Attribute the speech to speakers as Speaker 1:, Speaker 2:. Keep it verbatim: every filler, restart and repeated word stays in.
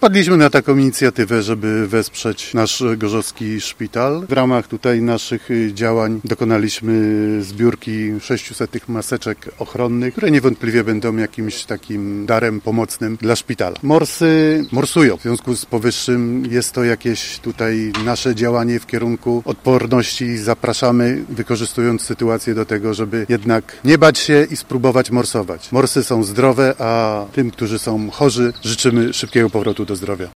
Speaker 1: wpadliśmy na taką inicjatywę, żeby wesprzeć nasz gorzowski szpital. W ramach tutaj naszych działań dokonaliśmy zbiórki sześciuset tych maseczek ochronnych, które niewątpliwie będą jakimś takim darem pomocnym dla szpitala. Morsy morsują. W związku z powyższym jest to jakieś tutaj nasze działanie w kierunku odporności. Zapraszamy, wykorzystując sytuację do tego, żeby jednak nie bać się i spróbować morsować. Morsy są zdrowe, a tym, którzy są chorzy, życzymy szybkiego powrotu do zdrowia.